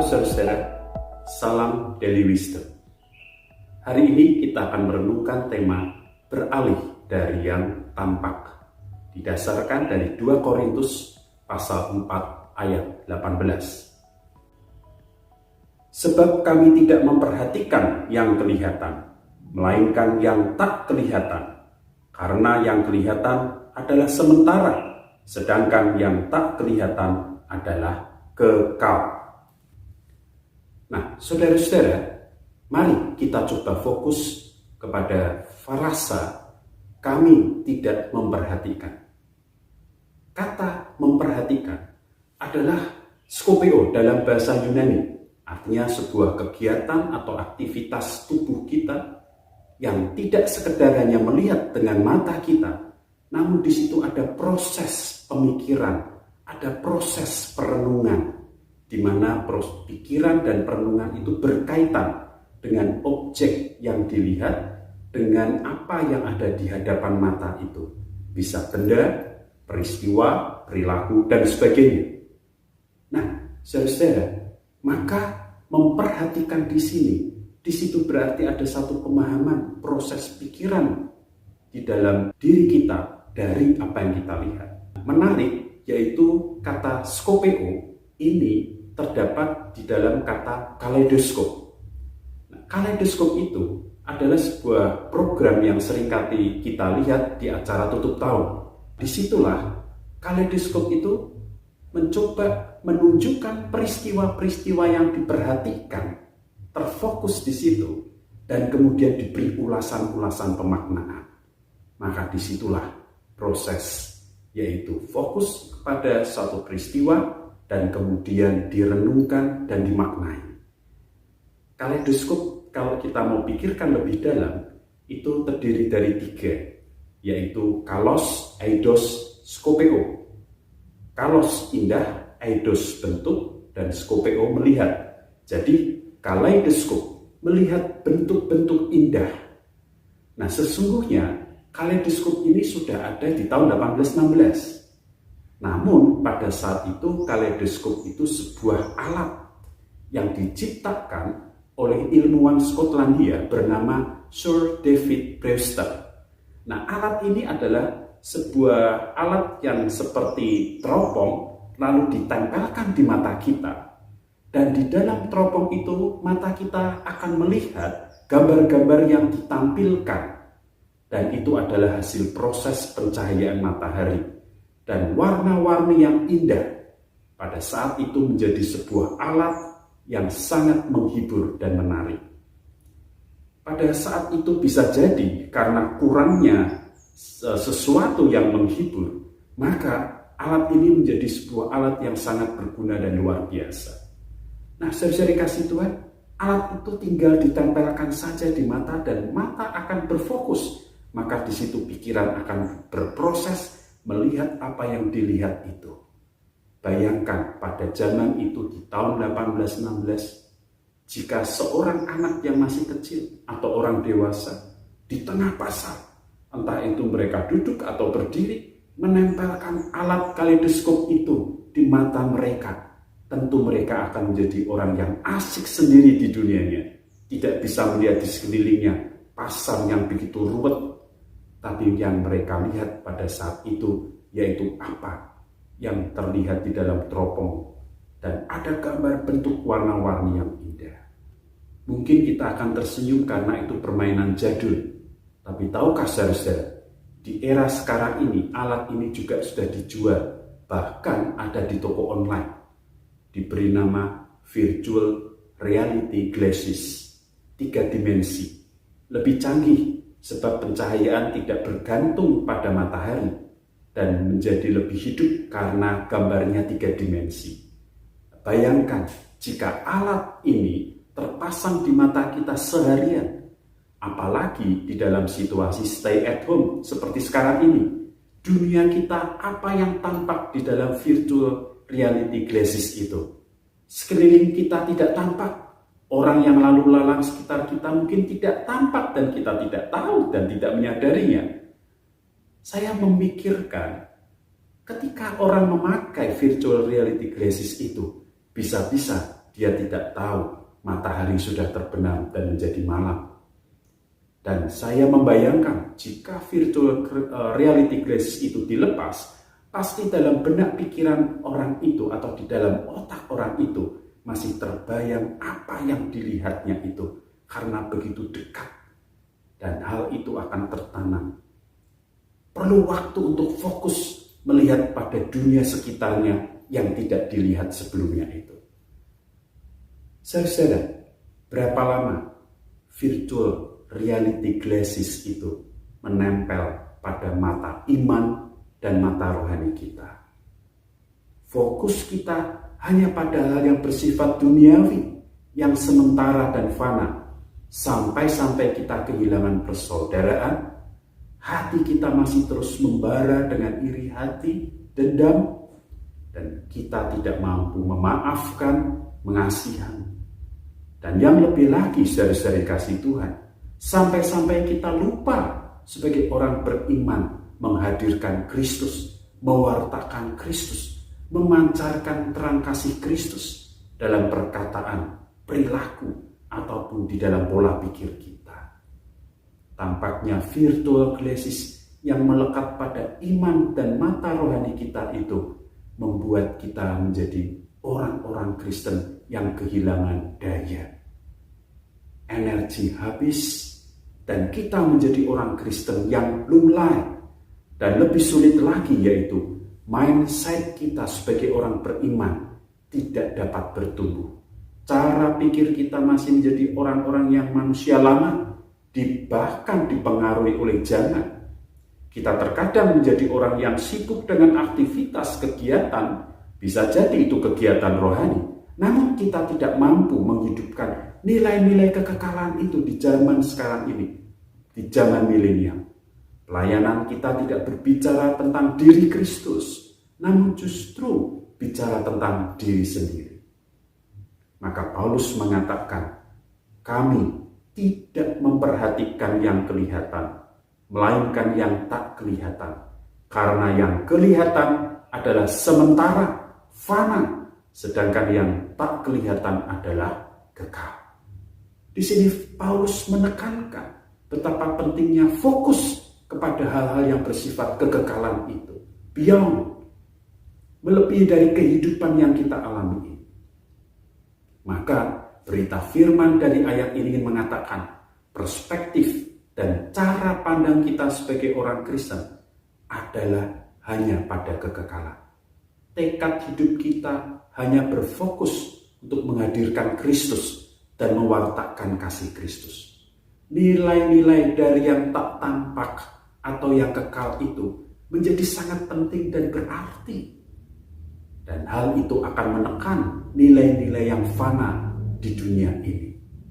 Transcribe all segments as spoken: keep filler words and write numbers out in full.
Halo saudara-saudara, salam Daily Wisdom. Hari ini kita akan merenungkan tema beralih dari yang tampak, didasarkan dari dua Korintus pasal empat ayat delapan belas. Sebab kami tidak memperhatikan yang kelihatan, melainkan yang tak kelihatan, karena yang kelihatan adalah sementara, sedangkan yang tak kelihatan adalah kekal. Nah, saudara-saudara, mari kita coba fokus kepada frasa kami tidak memperhatikan. Kata memperhatikan adalah skopeo dalam bahasa Yunani, artinya sebuah kegiatan atau aktivitas tubuh kita yang tidak sekedar hanya melihat dengan mata kita, namun di situ ada proses pemikiran, ada proses perenungan, di mana pikiran dan perenungan itu berkaitan dengan objek yang dilihat, dengan apa yang ada di hadapan mata itu. Bisa benda, peristiwa, perilaku, dan sebagainya. Nah, saudara-saudara, maka memperhatikan di sini, di situ berarti ada satu pemahaman proses pikiran di dalam diri kita dari apa yang kita lihat. Menarik, yaitu kata skopeo ini terdapat di dalam kata kaleidoskop. Nah, kaleidoskop itu adalah sebuah program yang seringkali kita lihat di acara tutup tahun. Disitulah kaleidoskop itu mencoba menunjukkan peristiwa-peristiwa yang diperhatikan, terfokus di situ, dan kemudian diberi ulasan-ulasan pemaknaan. Maka disitulah proses, yaitu fokus kepada suatu peristiwa, dan kemudian direnungkan dan dimaknai. Kaleidoskop, kalau kita mau pikirkan lebih dalam, itu terdiri dari tiga, yaitu kalos, eidos, skopeo. Kalos indah, eidos bentuk, dan skopeo melihat. Jadi kaleidoskop melihat bentuk-bentuk indah. Nah, sesungguhnya kaleidoskop ini sudah ada di tahun delapan belas enam belas. Namun pada saat itu kaleidoskop itu sebuah alat yang diciptakan oleh ilmuwan Skotlandia bernama Sir David Brewster. Nah, alat ini adalah sebuah alat yang seperti teropong lalu ditempelkan di mata kita. Dan di dalam teropong itu mata kita akan melihat gambar-gambar yang ditampilkan. Dan itu adalah hasil proses pencahayaan matahari. Dan warna-warni yang indah pada saat itu menjadi sebuah alat yang sangat menghibur dan menarik. Pada saat itu bisa jadi karena kurangnya sesuatu yang menghibur, maka alat ini menjadi sebuah alat yang sangat berguna dan luar biasa. Nah, saudara-saudara kasih Tuhan, alat itu tinggal ditempelkan saja di mata dan mata akan berfokus. Maka di situ pikiran akan berproses melihat apa yang dilihat itu. Bayangkan pada zaman itu di tahun delapan belas enam belas, jika seorang anak yang masih kecil atau orang dewasa di tengah pasar, entah itu mereka duduk atau berdiri, menempelkan alat kaleidoskop itu di mata mereka, tentu mereka akan menjadi orang yang asik sendiri di dunianya. Tidak bisa melihat di sekelilingnya pasar yang begitu ruwet. Tapi yang mereka lihat pada saat itu yaitu apa yang terlihat di dalam teropong. Dan ada gambar bentuk warna-warni yang indah. Mungkin kita akan tersenyum karena itu permainan jadul. Tapi tahukah saudara-saudara, di era sekarang ini alat ini juga sudah dijual. Bahkan ada di toko online. Diberi nama virtual reality glasses. Tiga dimensi. Lebih canggih. Sebab pencahayaan tidak bergantung pada matahari dan menjadi lebih hidup karena gambarnya tiga dimensi. Bayangkan jika alat ini terpasang di mata kita seharian, apalagi di dalam situasi stay at home seperti sekarang ini. Dunia kita apa yang tampak di dalam virtual reality glasses itu? Sekeliling kita tidak tampak. Orang yang lalu lalang sekitar kita mungkin tidak tampak dan kita tidak tahu dan tidak menyadarinya. Saya memikirkan ketika orang memakai virtual reality glasses itu, bisa-bisa dia tidak tahu matahari sudah terbenam dan menjadi malam. Dan saya membayangkan jika virtual reality glasses itu dilepas, pasti dalam benak pikiran orang itu atau di dalam otak orang itu masih terbayang apa yang dilihatnya itu karena begitu dekat. Dan hal itu akan tertanam. Perlu waktu untuk fokus melihat pada dunia sekitarnya yang tidak dilihat sebelumnya itu. Saudara, berapa lama virtual reality glasses itu menempel pada mata iman dan mata rohani kita? Fokus kita hanya pada hal yang bersifat duniawi, yang sementara dan fana, sampai-sampai kita kehilangan persaudaraan, hati kita masih terus membara dengan iri hati, dendam, dan kita tidak mampu memaafkan, mengasihan. Dan yang lebih lagi, saudara-saudara kasih Tuhan, sampai-sampai kita lupa sebagai orang beriman menghadirkan Kristus, mewartakan Kristus, memancarkan terang kasih Kristus dalam perkataan, perilaku, ataupun di dalam pola pikir kita. Tampaknya virtual glasses yang melekat pada iman dan mata rohani kita itu membuat kita menjadi orang-orang Kristen yang kehilangan daya. Energi habis, dan kita menjadi orang Kristen yang lunglai. Dan lebih sulit lagi, yaitu mindset kita sebagai orang beriman tidak dapat bertumbuh. Cara pikir kita masih menjadi orang-orang yang manusia lama, bahkan dipengaruhi oleh zaman. Kita terkadang menjadi orang yang sibuk dengan aktivitas kegiatan, bisa jadi itu kegiatan rohani, namun kita tidak mampu menghidupkan nilai-nilai kekekalan itu di zaman sekarang ini, di zaman milenial. Pelayanan kita tidak berbicara tentang diri Kristus, namun justru bicara tentang diri sendiri. Maka Paulus mengatakan, kami tidak memperhatikan yang kelihatan, melainkan yang tak kelihatan. Karena yang kelihatan adalah sementara, fana, sedangkan yang tak kelihatan adalah kekal. Di sini Paulus menekankan betapa pentingnya fokus kepada hal-hal yang bersifat kekekalan itu, beyond, melebihi dari kehidupan yang kita alami. Maka berita firman dari ayat ini ingin mengatakan perspektif dan cara pandang kita sebagai orang Kristen adalah hanya pada kekekalan. Tekad hidup kita hanya berfokus untuk menghadirkan Kristus dan mewartakan kasih Kristus. Nilai-nilai dari yang tak tampak atau yang kekal itu menjadi sangat penting dan berarti. Dan hal itu akan menekan nilai-nilai yang fana di dunia ini.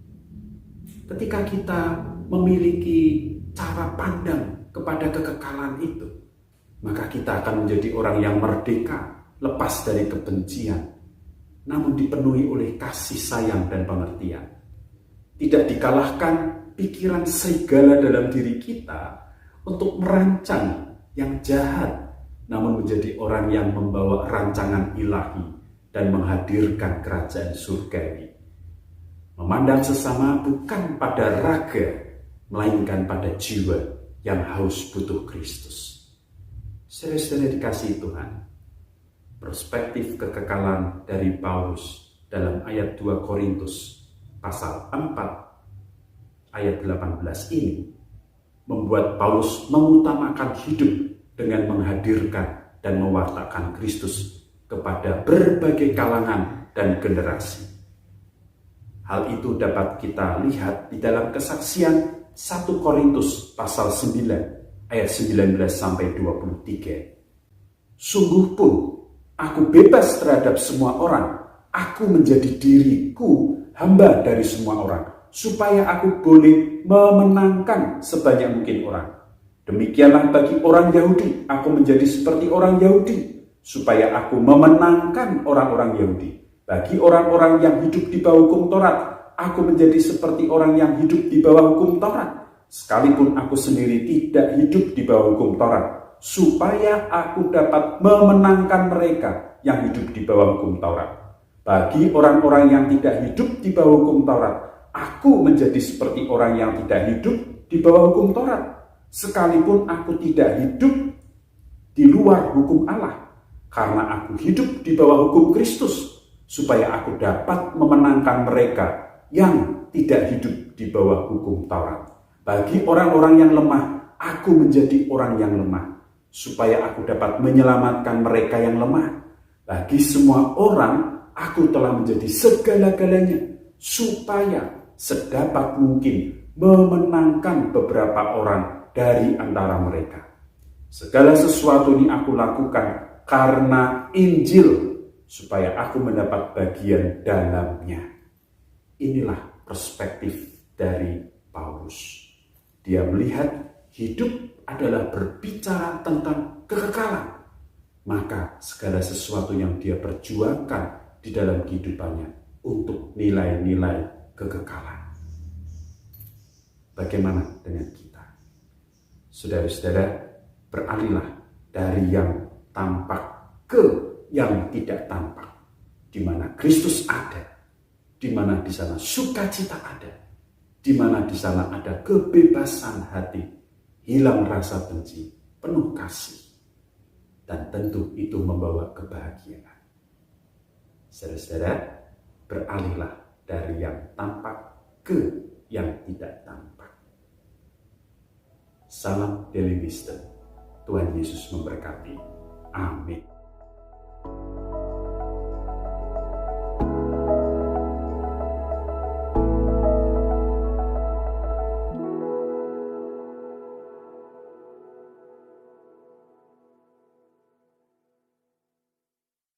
Ketika kita memiliki cara pandang kepada kekekalan itu, maka kita akan menjadi orang yang merdeka, lepas dari kebencian, namun dipenuhi oleh kasih sayang dan pengertian. Tidak dikalahkan pikiran serigala dalam diri kita untuk merancang yang jahat, namun menjadi orang yang membawa rancangan ilahi dan menghadirkan kerajaan surgawi. Memandang sesama bukan pada raga, melainkan pada jiwa yang haus butuh Kristus. Saudara-saudara dikasihi Tuhan, perspektif kekekalan dari Paulus dalam ayat dua Korintus pasal empat ayat delapan belas ini membuat Paulus mengutamakan hidup dengan menghadirkan dan mewartakan Kristus kepada berbagai kalangan dan generasi. Hal itu dapat kita lihat di dalam kesaksian satu Korintus pasal sembilan ayat sembilan belas sampai dua puluh tiga. Sungguh pun aku bebas terhadap semua orang, aku menjadi diriku hamba dari semua orang, supaya aku boleh memenangkan sebanyak mungkin orang. Demikianlah bagi orang Yahudi, aku menjadi seperti orang Yahudi, supaya aku memenangkan orang-orang Yahudi. Bagi orang-orang yang hidup di bawah hukum Taurat, aku menjadi seperti orang yang hidup di bawah hukum Taurat. Sekalipun aku sendiri tidak hidup di bawah hukum Taurat, supaya aku dapat memenangkan mereka yang hidup di bawah hukum Taurat. Bagi orang-orang yang tidak hidup di bawah hukum Taurat, aku menjadi seperti orang yang tidak hidup di bawah hukum Taurat. Sekalipun aku tidak hidup di luar hukum Allah, karena aku hidup di bawah hukum Kristus, supaya aku dapat memenangkan mereka yang tidak hidup di bawah hukum Taurat. Bagi orang-orang yang lemah, aku menjadi orang yang lemah, supaya aku dapat menyelamatkan mereka yang lemah. Bagi semua orang, aku telah menjadi segala-galanya, supaya sedapat mungkin memenangkan beberapa orang dari antara mereka. Segala sesuatu ini aku lakukan karena Injil, supaya aku mendapat bagian dalamnya. Inilah perspektif dari Paulus. Dia melihat hidup adalah berbicara tentang kekekalan. Maka segala sesuatu yang dia perjuangkan di dalam kehidupannya untuk nilai-nilai kekekalan. Bagaimana dengan kita? Saudara-saudara, beralihlah dari yang tampak ke yang tidak tampak, di mana Kristus ada, di mana di sana sukacita ada, di mana di sana ada kebebasan hati, hilang rasa benci, penuh kasih, dan tentu itu membawa kebahagiaan. Saudara-saudara, beralihlah dari yang tampak ke yang tidak tampak. Salam Daily Wisdom. Tuhan Yesus memberkati. Amin.